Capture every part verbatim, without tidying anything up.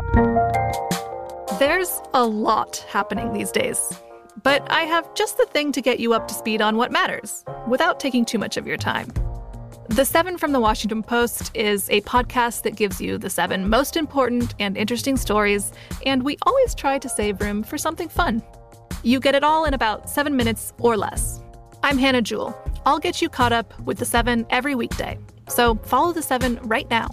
There's a lot happening these days, but I have just the thing to get you up to speed on what matters without taking too much of your time. The Seven from the Washington Post is a podcast that gives you the seven most important and interesting stories, and we always try to save room for something fun. You get it all in about seven minutes or less. I'm Hannah Jewell. I'll get you caught up with the Seven every weekday. So follow the Seven right now.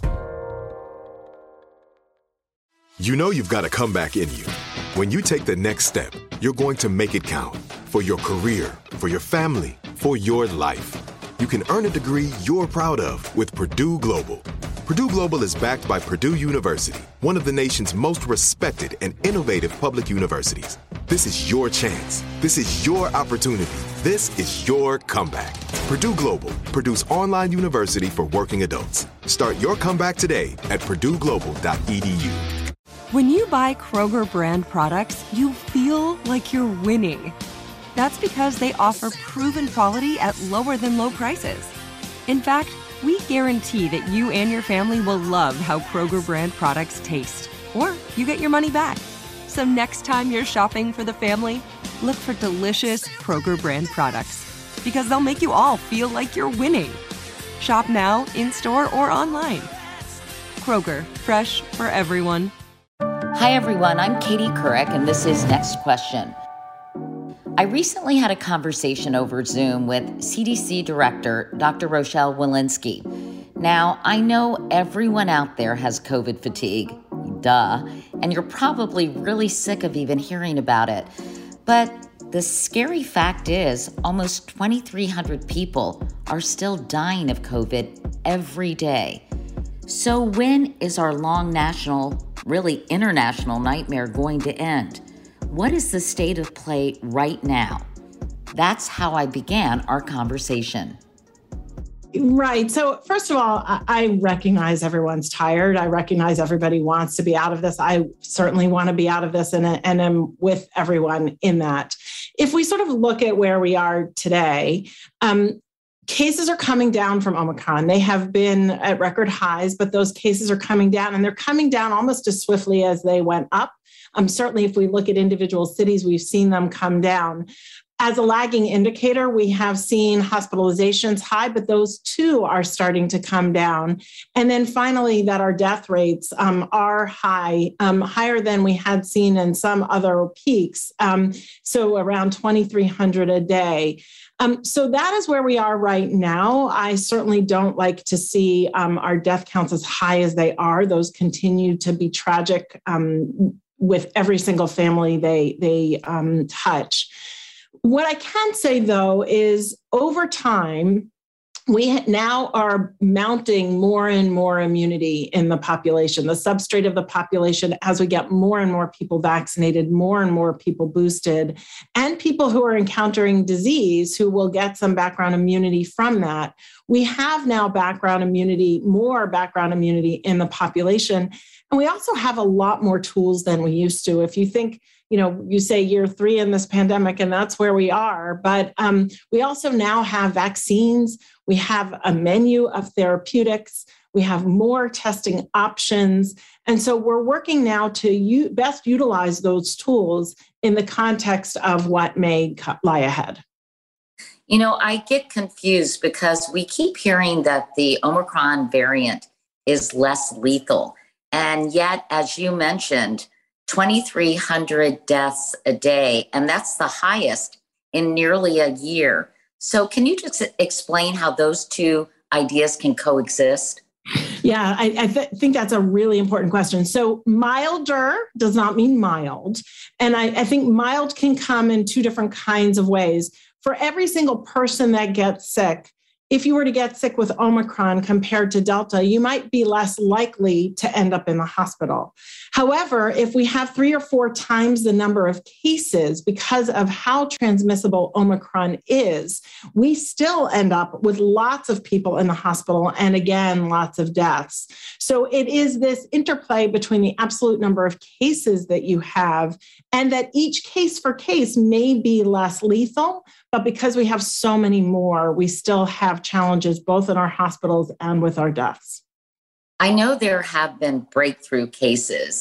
You know you've got a comeback in you. When you take the next step, you're going to make it count. For your career, for your family, for your life. You can earn a degree you're proud of with Purdue Global. Purdue Global is backed by Purdue University, one of the nation's most respected and innovative public universities. This is your chance. This is your opportunity. This is your comeback. Purdue Global, Purdue's online university for working adults. Start your comeback today at purdue global dot e d u. When you buy Kroger brand products, you feel like you're winning. That's because they offer proven quality at lower than low prices. In fact, we guarantee that you and your family will love how Kroger brand products taste, or you get your money back. So next time you're shopping for the family, look for delicious Kroger brand products, because they'll make you all feel like you're winning. Shop now, in-store, or online. Kroger, fresh for everyone. Hi, everyone. I'm Katie Couric, and this is Next Question. I recently had a conversation over Zoom with C D C Director Doctor Rochelle Walensky. Now, I know everyone out there has COVID fatigue, duh, and you're probably really sick of even hearing about it. But the scary fact is almost twenty-three hundred people are still dying of COVID every day. So when is our long national, really international nightmare going to end? What is the state of play right now? That's how I began our conversation. Right. So first of all, I recognize everyone's tired. I recognize everybody wants to be out of this. I certainly want to be out of this and, and am with everyone in that. If we sort of look at where we are today, um, cases are coming down from Omicron. They have been at record highs, but those cases are coming down, and they're coming down almost as swiftly as they went up. Um, certainly, if we look at individual cities, we've seen them come down. As a lagging indicator, we have seen hospitalizations high, but those too are starting to come down. And then finally, that our death rates um, are high, um, higher than we had seen in some other peaks. Um, so around twenty-three hundred a day. Um, so that is where we are right now. I certainly don't like to see um, our death counts as high as they are. Those continue to be tragic um, with every single family they, they um, touch. What I can say, though, is over time, we now are mounting more and more immunity in the population, the substrate of the population, as we get more and more people vaccinated, more and more people boosted, and people who are encountering disease who will get some background immunity from that. We have now background immunity, more background immunity in the population. And we also have a lot more tools than we used to. If you think, you know, you say year three in this pandemic, and that's where we are. But um, we also now have vaccines. We have a menu of therapeutics. We have more testing options. And so we're working now to u- best utilize those tools in the context of what may lie ahead. You know, I get confused because we keep hearing that the Omicron variant is less lethal. And yet, as you mentioned, twenty-three hundred deaths a day, and that's the highest in nearly a year. So can you just explain how those two ideas can coexist? Yeah, I, I th- think that's a really important question. So milder does not mean mild. And I, I think mild can come in two different kinds of ways. For every single person that gets sick, if you were to get sick with Omicron compared to Delta, you might be less likely to end up in the hospital. However, if we have three or four times the number of cases because of how transmissible Omicron is, we still end up with lots of people in the hospital and, again, lots of deaths. So it is this interplay between the absolute number of cases that you have and that each case for case may be less lethal, but because we have so many more, we still have challenges both in our hospitals and with our deaths. I know there have been breakthrough cases,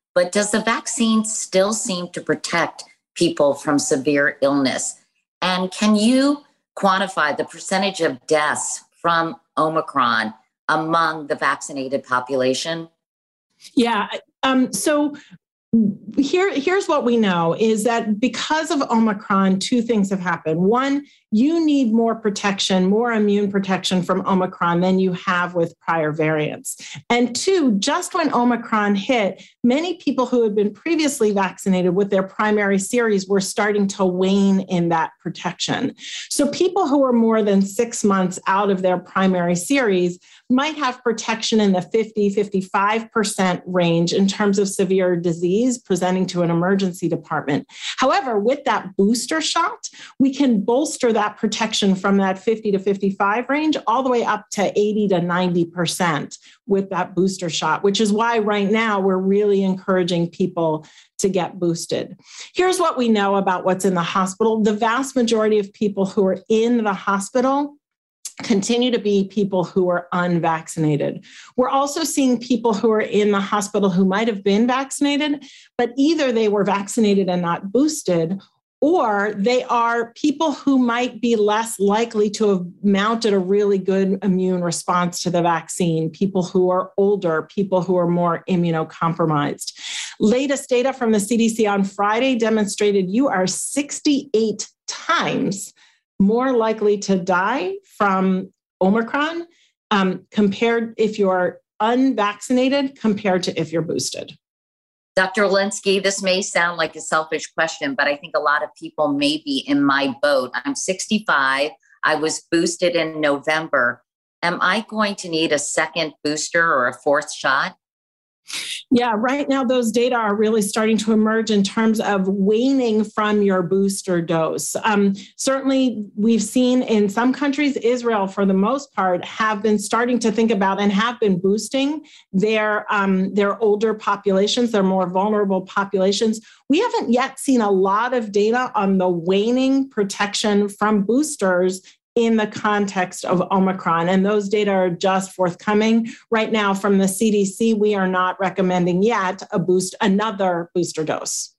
but does the vaccine still seem to protect people from severe illness? And can you quantify the percentage of deaths from Omicron among the vaccinated population? Yeah. Um, so here, here's what we know is that because of Omicron, two things have happened. One, you need more protection, more immune protection from Omicron than you have with prior variants. And two, just when Omicron hit, many people who had been previously vaccinated with their primary series were starting to wane in that protection. So people who are more than six months out of their primary series might have protection in the fifty, fifty-five percent range in terms of severe disease presenting to an emergency department. However, with that booster shot, we can bolster that protection from that fifty to fifty-five range all the way up to eighty to ninety percent with that booster shot, which is why right now we're really encouraging people to get boosted. Here's what we know about what's in the hospital. The vast majority of people who are in the hospital continue to be people who are unvaccinated. We're also seeing people who are in the hospital who might have been vaccinated, but either they were vaccinated and not boosted, or they are people who might be less likely to have mounted a really good immune response to the vaccine, people who are older, people who are more immunocompromised. Latest data from the C D C on Friday demonstrated you are sixty-eight times more likely to die from Omicron um, compared if you're unvaccinated compared to if you're boosted. Doctor Walensky, this may sound like a selfish question, but I think a lot of people may be in my boat. I'm sixty-five. I was boosted in November. Am I going to need a second booster or a fourth shot? Yeah, right now those data are really starting to emerge in terms of waning from your booster dose. Um, certainly, we've seen in some countries, Israel for the most part, have been starting to think about and have been boosting their, um, their older populations, their more vulnerable populations. We haven't yet seen a lot of data on the waning protection from boosters in the context of Omicron. And those data are just forthcoming. Right now from the C D C, we are not recommending yet a boost, another booster dose.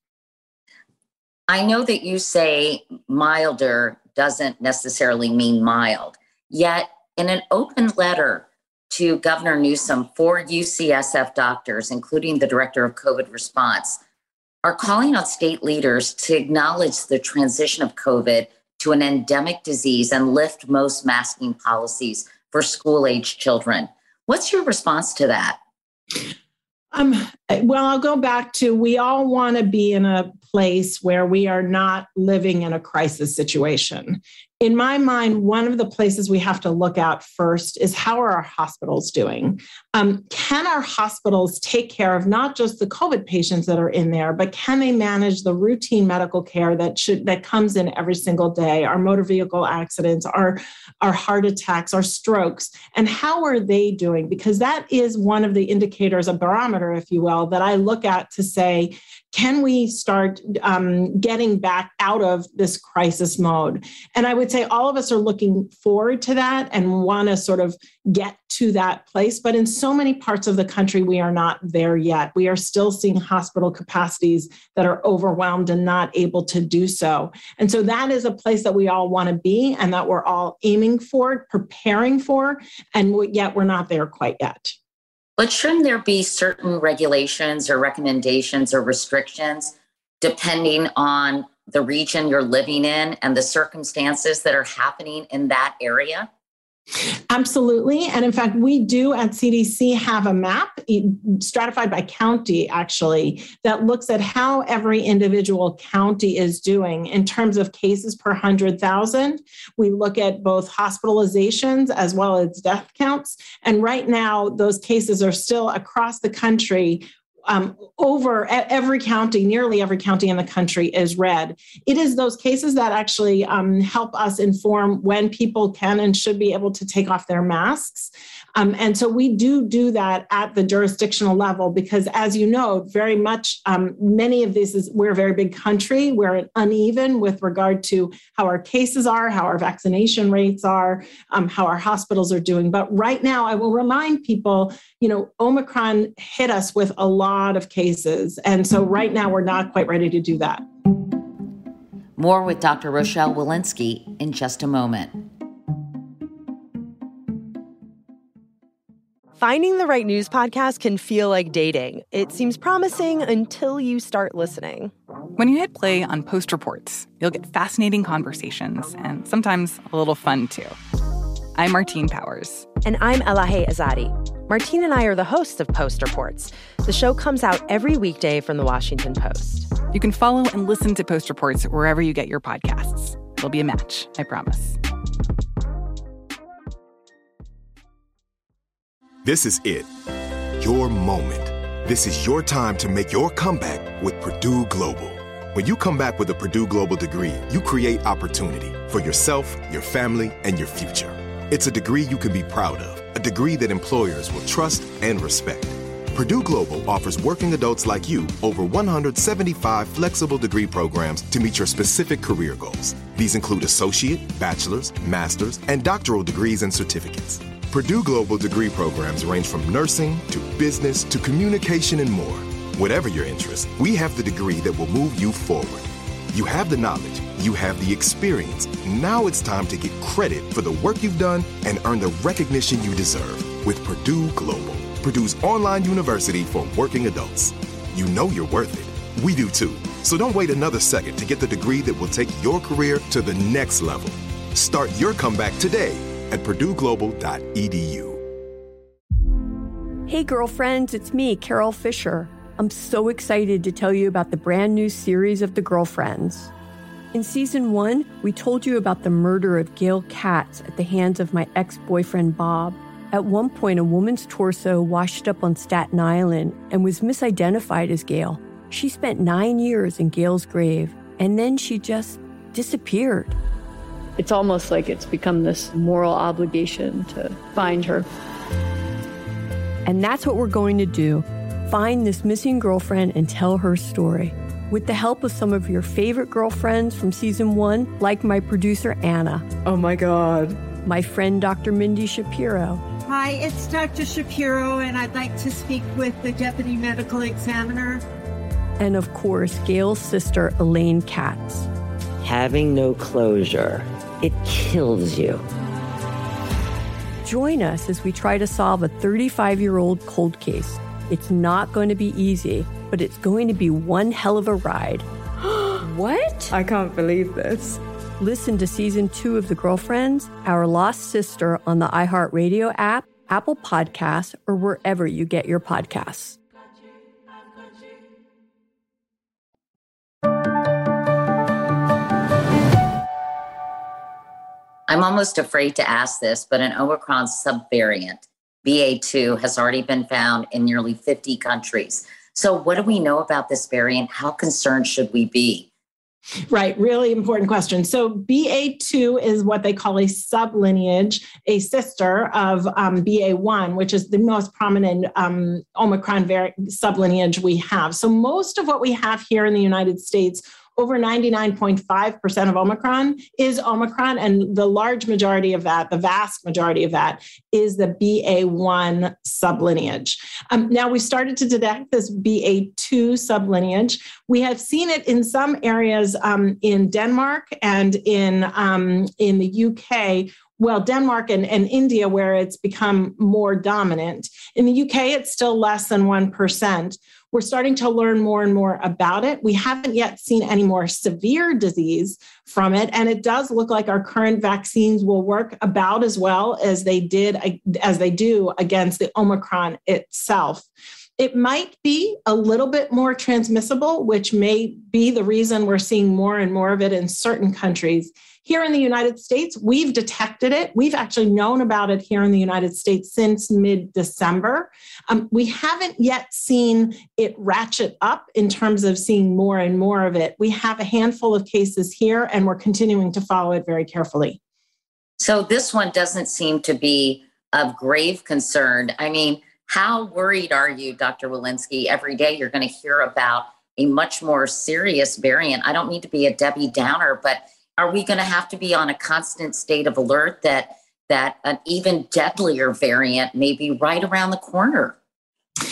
I know that you say milder doesn't necessarily mean mild, yet in an open letter to Governor Newsom, four U C S F doctors, including the director of COVID response, are calling on state leaders to acknowledge the transition of COVID to an endemic disease and lift most masking policies for school-age children. What's your response to that? Um, well, I'll go back to we all want to be in a place where we are not living in a crisis situation. In my mind, one of the places we have to look at first is how are our hospitals doing? Um, can our hospitals take care of not just the COVID patients that are in there, but can they manage the routine medical care that should that comes in every single day, our motor vehicle accidents, our, our heart attacks, our strokes, and how are they doing? Because that is one of the indicators, a barometer, if you will, that I look at to say, can we start um, getting back out of this crisis mode? And I would say all of us are looking forward to that and want to sort of get to that place. But in so many parts of the country, we are not there yet. We are still seeing hospital capacities that are overwhelmed and not able to do so. And so that is a place that we all want to be and that we're all aiming for, preparing for, and yet we're not there quite yet. But shouldn't there be certain regulations or recommendations or restrictions depending on the region you're living in and the circumstances that are happening in that area? Absolutely. And in fact, we do at C D C have a map stratified by county, actually, that looks at how every individual county is doing in terms of cases per one hundred thousand. We look at both hospitalizations as well as death counts. And right now, those cases are still across the country. Um, over every county, nearly every county in the country is red. It is those cases that actually um, help us inform when people can and should be able to take off their masks. Um, and so we do do that at the jurisdictional level because, as you know, very much um, many of these is we're a very big country. We're uneven with regard to how our cases are, how our vaccination rates are, um, how our hospitals are doing. But right now, I will remind people, you know, Omicron hit us with a lot lot of cases. And so right now we're not quite ready to do that. More with Doctor Rochelle Walensky in just a moment. Finding the right news podcast can feel like dating. It seems promising until you start listening. When you hit play on Post Reports, you'll get fascinating conversations and sometimes a little fun, too. I'm Martine Powers. And I'm Elahe Azadi. Martine and I are the hosts of Post Reports. The show comes out every weekday from The Washington Post. You can follow and listen to Post Reports wherever you get your podcasts. It'll be a match, I promise. This is it. Your moment. This is your time to make your comeback with Purdue Global. When you come back with a Purdue Global degree, you create opportunity for yourself, your family, and your future. It's a degree you can be proud of, a degree that employers will trust and respect. Purdue Global offers working adults like you over one hundred seventy-five flexible degree programs to meet your specific career goals. These include associate, bachelor's, master's, and doctoral degrees and certificates. Purdue Global degree programs range from nursing to business to communication and more. Whatever your interest, we have the degree that will move you forward. You have the knowledge, you have the experience. Now it's time to get credit for the work you've done and earn the recognition you deserve with Purdue Global, Purdue's online university for working adults. You know you're worth it. We do too. So don't wait another second to get the degree that will take your career to the next level. Start your comeback today at purdue global dot e d u. Hey girlfriends, it's me, Carol Fisher. I'm so excited to tell you about the brand new series of The Girlfriends. In season one, we told you about the murder of Gail Katz at the hands of my ex-boyfriend Bob. At one point, a woman's torso washed up on Staten Island and was misidentified as Gail. She spent nine years in Gail's grave, and then she just disappeared. It's almost like it's become this moral obligation to find her. And that's what we're going to do. Find this missing girlfriend and tell her story. With the help of some of your favorite girlfriends from season one, like my producer, Anna. Oh my God. My friend, Doctor Mindy Shapiro. Hi, it's Doctor Shapiro, and I'd like to speak with the deputy medical examiner. And of course, Gail's sister, Elaine Katz. Having no closure, it kills you. Join us as we try to solve a thirty-five-year-old cold case. It's not going to be easy, but it's going to be one hell of a ride. What? I can't believe this. Listen to season two of The Girlfriends, Our Lost Sister on the iHeartRadio app, Apple Podcasts, or wherever you get your podcasts. I'm almost afraid to ask this, but an Omicron subvariant, B A two, has already been found in nearly fifty countries. So what do we know about this variant? How concerned should we be? Right. Really important question. So B A two is what they call a sublineage, a sister of um, B A one, which is the most prominent um, Omicron vari- sublineage we have. So most of what we have here in the United States, over ninety-nine point five percent of Omicron is Omicron, and the large majority of that, the vast majority of that, is the B A one sublineage. Um, now, we started to detect this B A two sublineage. We have seen it in some areas um, in Denmark and in, um, in the U K, well, Denmark and, and India, where it's become more dominant. In the U K, it's still less than one percent. We're starting to learn more and more about it. We haven't yet seen any more severe disease from it. And it does look like our current vaccines will work about as well as they did, as they do against the Omicron itself. It might be a little bit more transmissible, which may be the reason we're seeing more and more of it in certain countries. Here in the United States, we've detected it. We've actually known about it here in the United States since mid-December. Um, we haven't yet seen it ratchet up in terms of seeing more and more of it. We have a handful of cases here, and we're continuing to follow it very carefully. So this one doesn't seem to be of grave concern. I mean, how worried are you, Doctor Walensky? Every day you're going to hear about a much more serious variant. I don't need to be a Debbie Downer, but are we going to have to be on a constant state of alert that that an even deadlier variant may be right around the corner?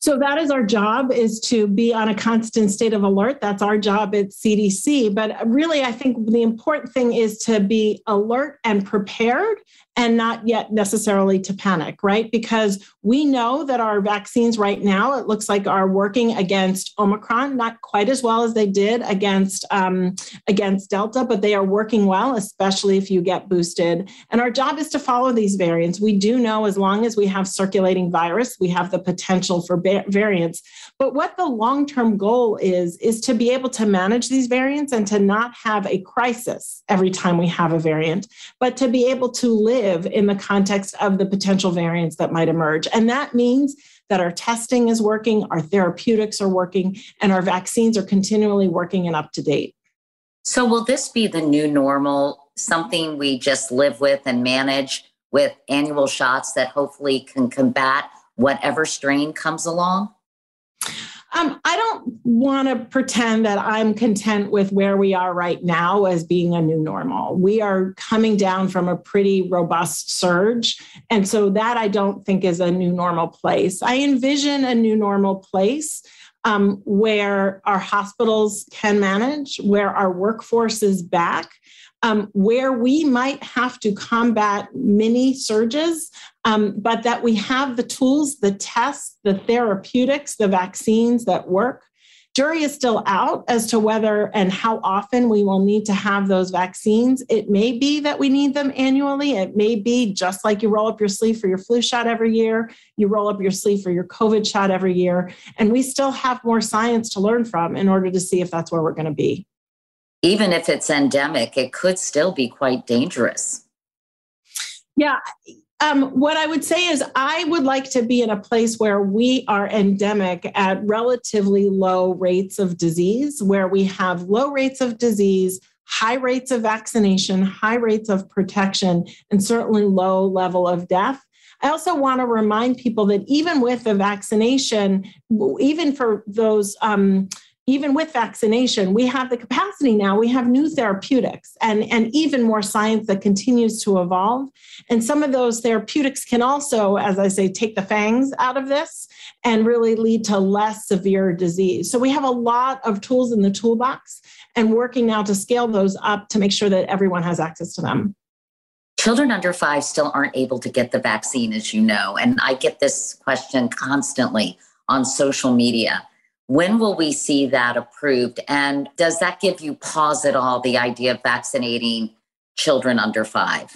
So that is our job, is to be on a constant state of alert. That's our job at C D C. But really, I think the important thing is to be alert and prepared, and not yet necessarily to panic, right? Because we know that our vaccines right now, it looks like, are working against Omicron, not quite as well as they did against, um, against Delta, but they are working well, especially if you get boosted. And our job is to follow these variants. We do know as long as we have circulating virus, we have the potential for ba- variants. But what the long-term goal is, is to be able to manage these variants and to not have a crisis every time we have a variant, but to be able to live in the context of the potential variants that might emerge. And that means that our testing is working, our therapeutics are working, and our vaccines are continually working and up to date. So will this be the new normal, something we just live with and manage with annual shots that hopefully can combat whatever strain comes along? Um, I don't want to pretend that I'm content with where we are right now as being a new normal. We are coming down from a pretty robust surge. And so that I don't think is a new normal place. I envision a new normal place um, where our hospitals can manage, where our workforce is back, um, where we might have to combat mini surges, um, but that we have the tools, the tests, the therapeutics, the vaccines that work. Jury is still out as to whether and how often we will need to have those vaccines. It may be that we need them annually. It may be just like you roll up your sleeve for your flu shot every year, you roll up your sleeve for your COVID shot every year. And we still have more science to learn from in order to see if that's where we're going to be. Even if it's endemic, it could still be quite dangerous. Yeah. Um, what I would say is I would like to be in a place where we are endemic at relatively low rates of disease, where we have low rates of disease, high rates of vaccination, high rates of protection, and certainly low level of death. I also want to remind people that even with the vaccination, even for those um, Even with vaccination, we have the capacity now. We have new therapeutics and, and even more science that continues to evolve. And some of those therapeutics can also, as I say, take the fangs out of this and really lead to less severe disease. So we have a lot of tools in the toolbox and working now to scale those up to make sure that everyone has access to them. Children under five still aren't able to get the vaccine, as you know. And I get this question constantly on social media. When will we see that approved? And does that give you pause at all, the idea of vaccinating children under five?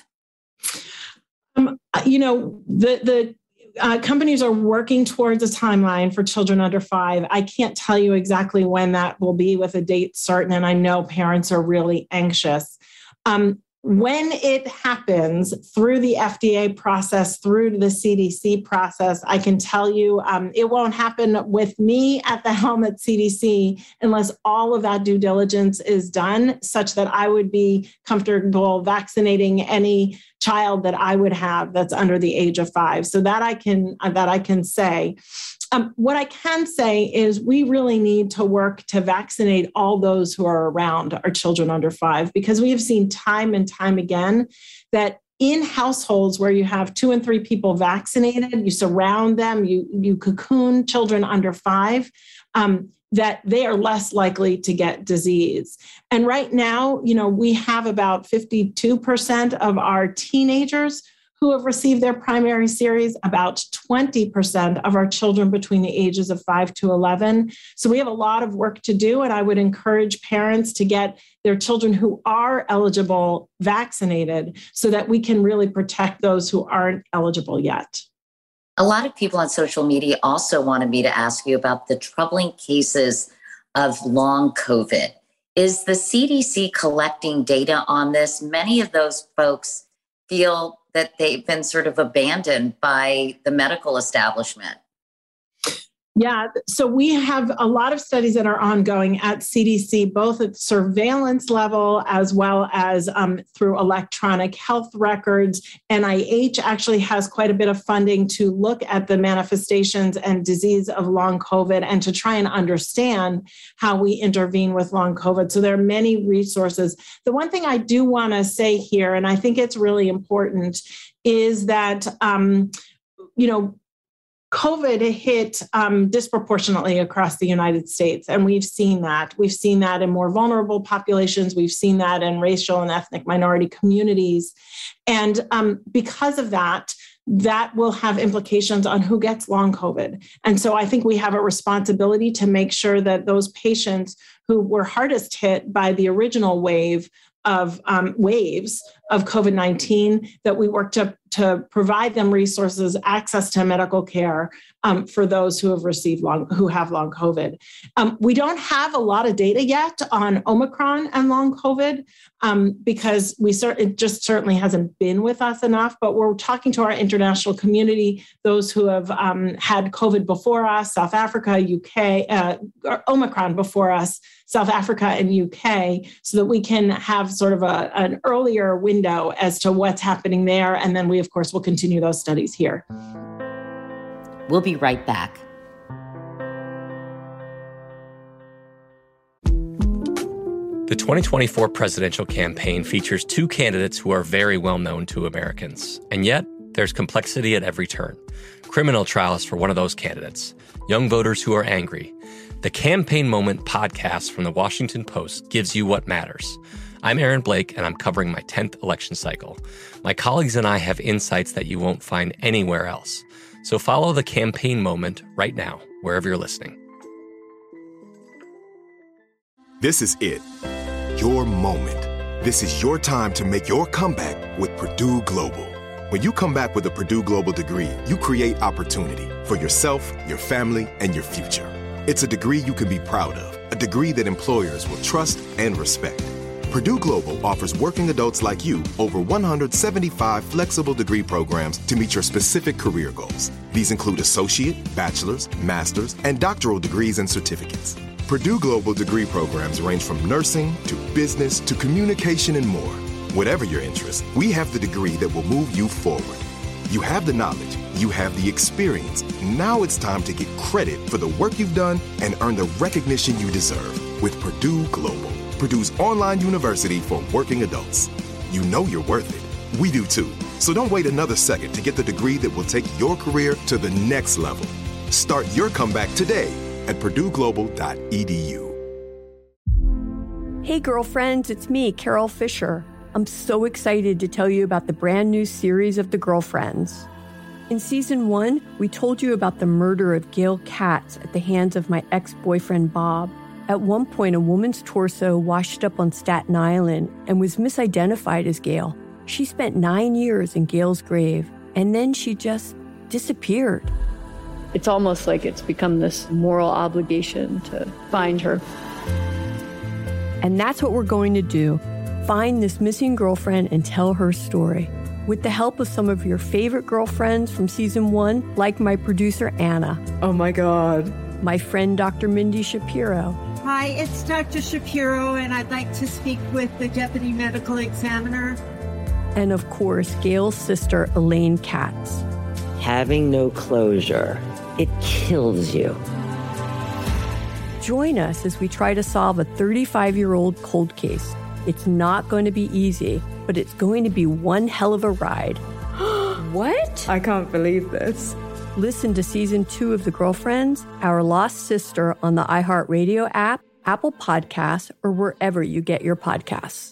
Um, you know, the, the uh, companies are working towards a timeline for children under five. I can't tell you exactly when that will be with a date certain, and I know parents are really anxious. Um, When it happens through the F D A process, through the C D C process, I can tell you um, it won't happen with me at the helm at C D C unless all of that due diligence is done, such that I would be comfortable vaccinating any child that I would have that's under the age of five. So that I can that I can say. Um, what I can say is we really need to work to vaccinate all those who are around our children under five, because we have seen time and time again that in households where you have two and three people vaccinated, you surround them, you, you cocoon children under five, um, that they are less likely to get disease. And right now, you know, we have about fifty-two percent of our teenagers who have received their primary series, about twenty percent of our children between the ages of five to eleven. So we have a lot of work to do, and I would encourage parents to get their children who are eligible vaccinated so that we can really protect those who aren't eligible yet. A lot of people on social media also wanted me to ask you about the troubling cases of long COVID. Is the C D C collecting data on this? Many of those folks feel that they've been sort of abandoned by the medical establishment. Yeah, so we have a lot of studies that are ongoing at C D C, both at surveillance level as well as um, through electronic health records. N I H actually has quite a bit of funding to look at the manifestations and disease of long COVID and to try and understand how we intervene with long COVID. So there are many resources. The one thing I do want to say here, and I think it's really important, is that, um, you know, COVID hit um, disproportionately across the United States, and we've seen that. We've seen that in more vulnerable populations. We've seen that in racial and ethnic minority communities. And um, because of that, that will have implications on who gets long COVID. And so I think we have a responsibility to make sure that those patients who were hardest hit by the original wave of um, waves of COVID nineteen, that we work to, to provide them resources, access to medical care um, for those who have received long, who have long COVID. Um, we don't have a lot of data yet on Omicron and long COVID um, because we cert- it just certainly hasn't been with us enough, but we're talking to our international community, those who have um, had COVID before us, South Africa, U K, uh, or Omicron before us, South Africa and U K, so that we can have sort of a, an earlier window as to what's happening there. And then we, of course, will continue those studies here. We'll be right back. The twenty twenty-four presidential campaign features two candidates who are very well known to Americans. And yet, there's complexity at every turn. Criminal trials for one of those candidates. Young voters who are angry. The Campaign Moment podcast from the Washington Post gives you what matters. I'm Aaron Blake, and I'm covering my tenth election cycle. My colleagues and I have insights that you won't find anywhere else. So follow The Campaign Moment right now, wherever you're listening. This is it. Your moment. This is your time to make your comeback with Purdue Global. When you come back with a Purdue Global degree, you create opportunity for yourself, your family, and your future. It's a degree you can be proud of, a degree that employers will trust and respect. Purdue Global offers working adults like you over one hundred seventy-five flexible degree programs to meet your specific career goals. These include associate, bachelor's, master's, and doctoral degrees and certificates. Purdue Global degree programs range from nursing to business to communication and more. Whatever your interest, we have the degree that will move you forward. You have the knowledge, you have the experience. Now it's time to get credit for the work you've done and earn the recognition you deserve with Purdue Global, Purdue's online university for working adults. You know you're worth it. We do too. So don't wait another second to get the degree that will take your career to the next level. Start your comeback today at purdue global dot e d u. Hey girlfriends, it's me, Carol Fisher. I'm so excited to tell you about the brand new series of The Girlfriends. In season one, we told you about the murder of Gail Katz at the hands of my ex-boyfriend Bob. At one point, a woman's torso washed up on Staten Island and was misidentified as Gail. She spent nine years in Gail's grave, and then she just disappeared. It's almost like it's become this moral obligation to find her. And that's what we're going to do. Find this missing girlfriend and tell her story. With the help of some of your favorite girlfriends from season one, like my producer, Anna. Oh my God. My friend, Doctor Mindy Shapiro. Hi, it's Doctor Shapiro, and I'd like to speak with the Deputy Medical Examiner. And of course, Gail's sister, Elaine Katz. Having no closure, it kills you. Join us as we try to solve a thirty-five-year-old cold case. It's not going to be easy, but it's going to be one hell of a ride. What? I can't believe this. Listen to season two of The Girlfriends, Our Lost Sister on the iHeartRadio app, Apple Podcasts, or wherever you get your podcasts.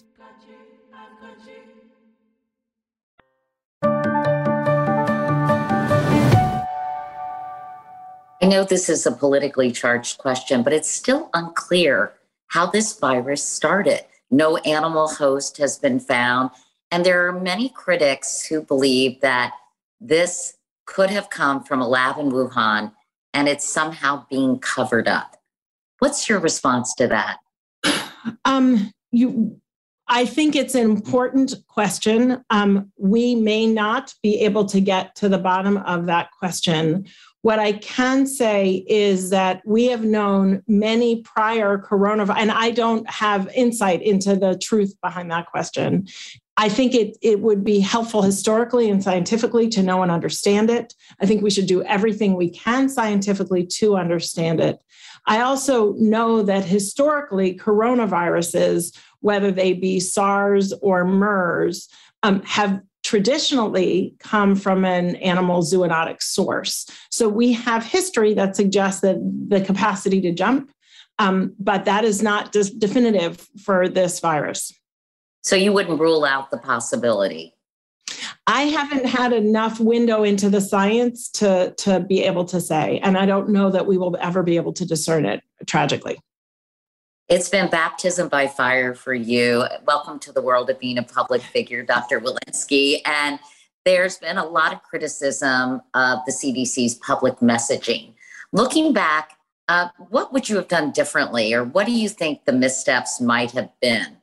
I know this is a politically charged question, but it's still unclear how this virus started. No animal host has been found, and there are many critics who believe that this could have come from a lab in Wuhan and it's somehow being covered up. What's your response to that? Um, you, I think it's an important question. Um, we may not be able to get to the bottom of that question. What I can say is that we have known many prior coronavirus, and I don't have insight into the truth behind that question. I think it, it would be helpful historically and scientifically to know and understand it. I think we should do everything we can scientifically to understand it. I also know that historically coronaviruses, whether they be SARS or MERS, um, have traditionally come from an animal zoonotic source. So we have history that suggests that the capacity to jump, um, but that is not dis- definitive for this virus. So you wouldn't rule out the possibility? I haven't had enough window into the science to, to be able to say, and I don't know that we will ever be able to discern it, tragically. It's been baptism by fire for you. Welcome to the world of being a public figure, Doctor Walensky. And there's been a lot of criticism of the C D C's public messaging. Looking back, uh, what would you have done differently, or what do you think the missteps might have been?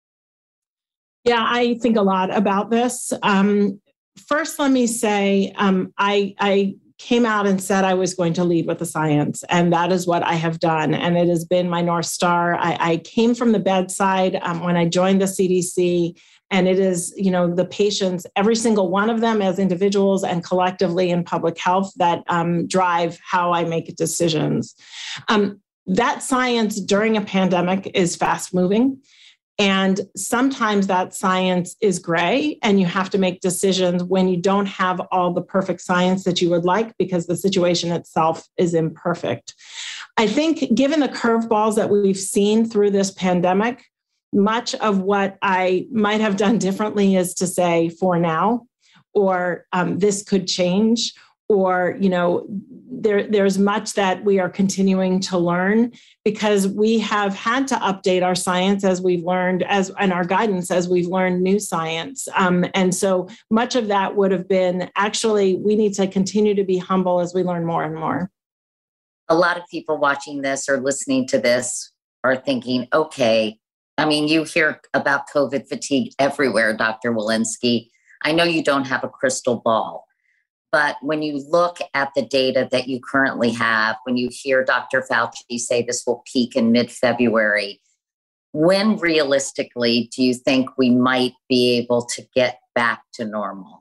Yeah, I think a lot about this. Um, first, let me say, um, I, I came out and said I was going to lead with the science, and that is what I have done. And it has been my North Star. I, I came from the bedside um, when I joined the C D C, and it is, you know, the patients, every single one of them as individuals and collectively in public health that um, drive how I make decisions. Um, that science during a pandemic is fast moving. And sometimes that science is gray, and you have to make decisions when you don't have all the perfect science that you would like because the situation itself is imperfect. I think given the curveballs that we've seen through this pandemic, much of what I might have done differently is to say for now, or um, this could change, or, you know, there, there's much that we are continuing to learn because we have had to update our science as we've learned, as and our guidance as we've learned new science. Um, and so much of that would have been actually, we need to continue to be humble as we learn more and more. A lot of people watching this or listening to this are thinking, okay, I mean, you hear about COVID fatigue everywhere, Doctor Walensky. I know you don't have a crystal ball. But when you look at the data that you currently have, when you hear Doctor Fauci say this will peak in mid-February, when realistically do you think we might be able to get back to normal?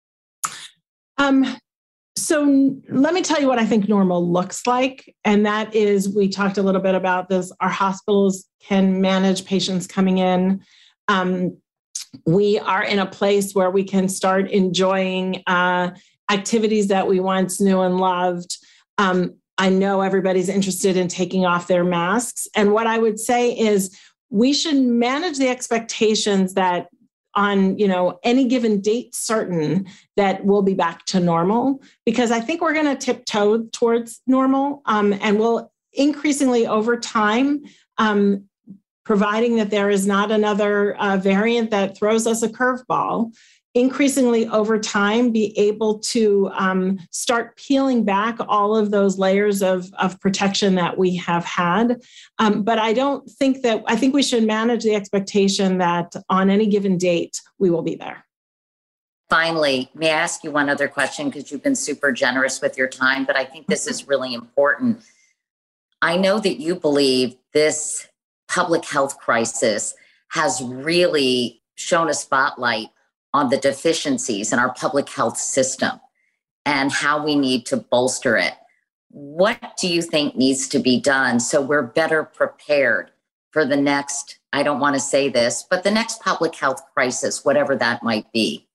Um, so let me tell you what I think normal looks like. And that is, we talked a little bit about this, our hospitals can manage patients coming in. Um, we are in a place where we can start enjoying uh, activities that we once knew and loved. Um, I know everybody's interested in taking off their masks. And what I would say is we should manage the expectations that on, you know, any given date certain that we'll be back to normal, because I think we're going to tiptoe towards normal um, and we'll increasingly over time, um, providing that there is not another uh, variant that throws us a curveball, increasingly over time be able to um, start peeling back all of those layers of, of protection that we have had. Um, but I don't think that, I think we should manage the expectation that on any given date, we will be there. Finally, may I ask you one other question, because you've been super generous with your time, but I think this is really important. I know that you believe this public health crisis has really shown a spotlight on the deficiencies in our public health system and how we need to bolster it. What do you think needs to be done so we're better prepared for the next, I don't want to say this, but the next public health crisis, whatever that might be?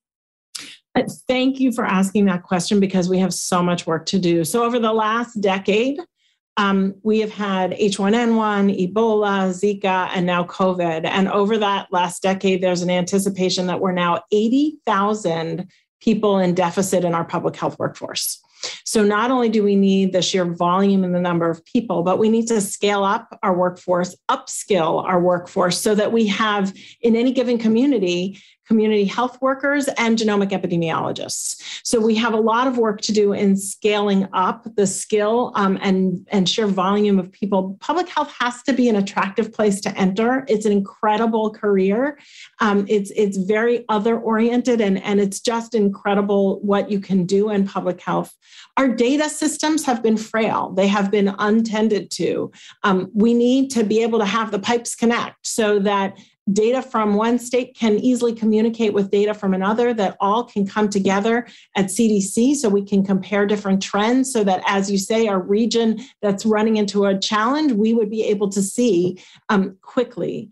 Thank you for asking that question, because we have so much work to do. So over the last decade, Um, we have had H one N one, Ebola, Zika, and now COVID. And over that last decade, there's an anticipation that we're now eighty thousand people in deficit in our public health workforce. So not only do we need the sheer volume and the number of people, but we need to scale up our workforce, upskill our workforce so that we have in any given community, community health workers and genomic epidemiologists. So we have a lot of work to do in scaling up the skill um, and, and sheer volume of people. Public health has to be an attractive place to enter. It's an incredible career. Um, it's, it's very other-oriented, and, and it's just incredible what you can do in public health. Our data systems have been frail. They have been untended to. Um, we need to be able to have the pipes connect so that data from one state can easily communicate with data from another, that all can come together at C D C so we can compare different trends so that, as you say, our region that's running into a challenge, we would be able to see um, quickly.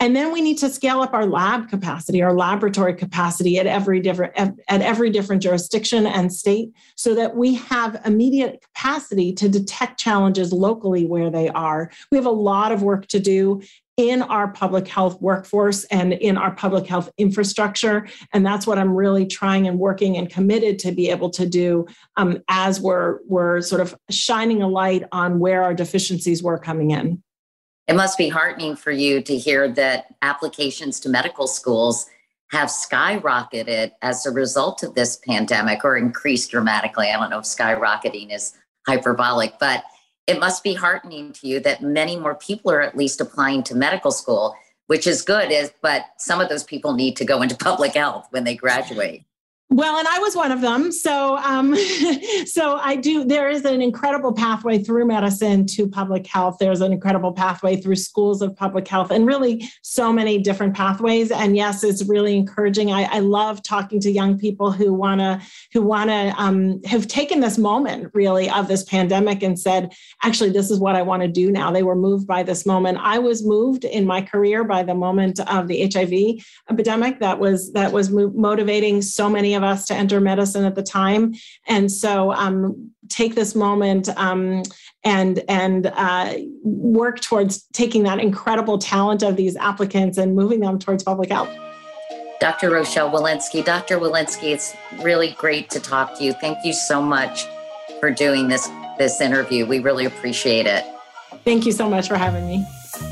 And then we need to scale up our lab capacity, our laboratory capacity at every different at every different jurisdiction and state, so that we have immediate capacity to detect challenges locally where they are. We have a lot of work to do in our public health workforce and in our public health infrastructure. And that's what I'm really trying and working and committed to be able to do um, as we're, we're sort of shining a light on where our deficiencies were coming in. It must be heartening for you to hear that applications to medical schools have skyrocketed as a result of this pandemic, or increased dramatically. I don't know if skyrocketing is hyperbolic, but it must be heartening to you that many more people are at least applying to medical school, which is good, is, but some of those people need to go into public health when they graduate. Well, and I was one of them. So, um, so I do, there is an incredible pathway through medicine to public health. There's an incredible pathway through schools of public health, and really so many different pathways. And yes, it's really encouraging. I, I love talking to young people who want to, who want to, um, have taken this moment really of this pandemic and said, actually, this is what I want to do now. They were moved by this moment. I was moved in my career by the moment of the H I V epidemic that was, that was motivating so many of us to enter medicine at the time. And so um, take this moment um, and, and uh, work towards taking that incredible talent of these applicants and moving them towards public health. Doctor Rochelle Walensky. Doctor Walensky, it's really great to talk to you. Thank you so much for doing this, this interview. We really appreciate it. Thank you so much for having me.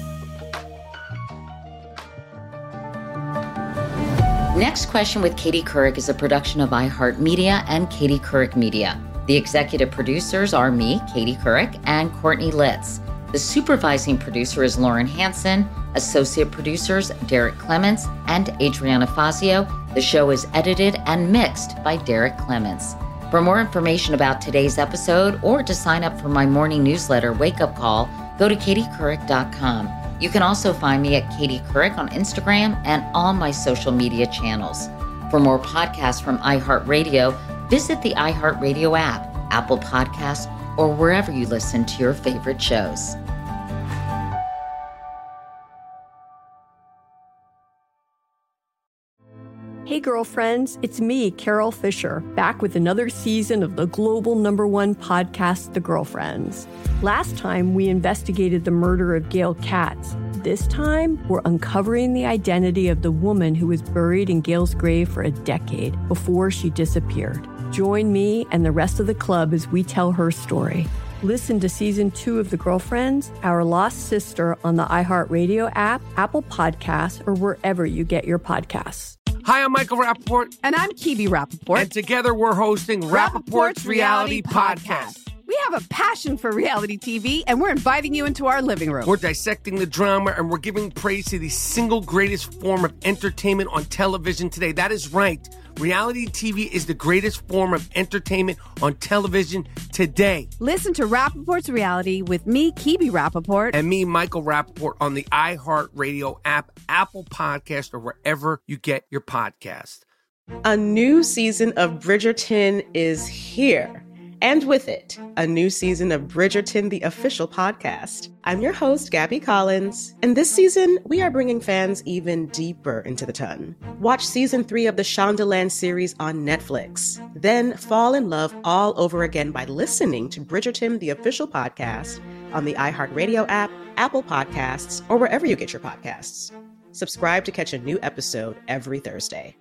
Next Question with Katie Couric is a production of iHeartMedia and Katie Couric Media. The executive producers are me, Katie Couric, and Courtney Litz. The supervising producer is Lauren Hansen. Associate producers, Derek Clements and Adriana Fazio. The show is edited and mixed by Derek Clements. For more information about today's episode or to sign up for my morning newsletter, Wake Up Call, go to katie couric dot com. You can also find me at Katie Couric on Instagram and all my social media channels. For more podcasts from iHeartRadio, visit the iHeartRadio app, Apple Podcasts, or wherever you listen to your favorite shows. Hey girlfriends, it's me, Carol Fisher, back with another season of the global number one podcast, The Girlfriends. Last time, we investigated the murder of Gail Katz. This time, we're uncovering the identity of the woman who was buried in Gail's grave for a decade before she disappeared. Join me and the rest of the club as we tell her story. Listen to season two of The Girlfriends, Our Lost Sister, on the iHeartRadio app, Apple Podcasts, or wherever you get your podcasts. Hi, I'm Michael Rappaport. And I'm Kibi Rappaport. And together we're hosting Rappaport's Reality Podcast. We have a passion for reality T V, and we're inviting you into our living room. We're dissecting the drama, and we're giving praise to the single greatest form of entertainment on television today. That is right. Reality T V is the greatest form of entertainment on television today. Listen to Rappaport's Reality with me, Kibi Rappaport. And me, Michael Rappaport, on the iHeartRadio app, Apple Podcast, or wherever you get your podcast. A new season of Bridgerton is here. And with it, a new season of Bridgerton, the official podcast. I'm your host, Gabby Collins, and this season, we are bringing fans even deeper into the ton. Watch season three of the Shondaland series on Netflix. Then fall in love all over again by listening to Bridgerton, the official podcast, on the iHeartRadio app, Apple Podcasts, or wherever you get your podcasts. Subscribe to catch a new episode every Thursday.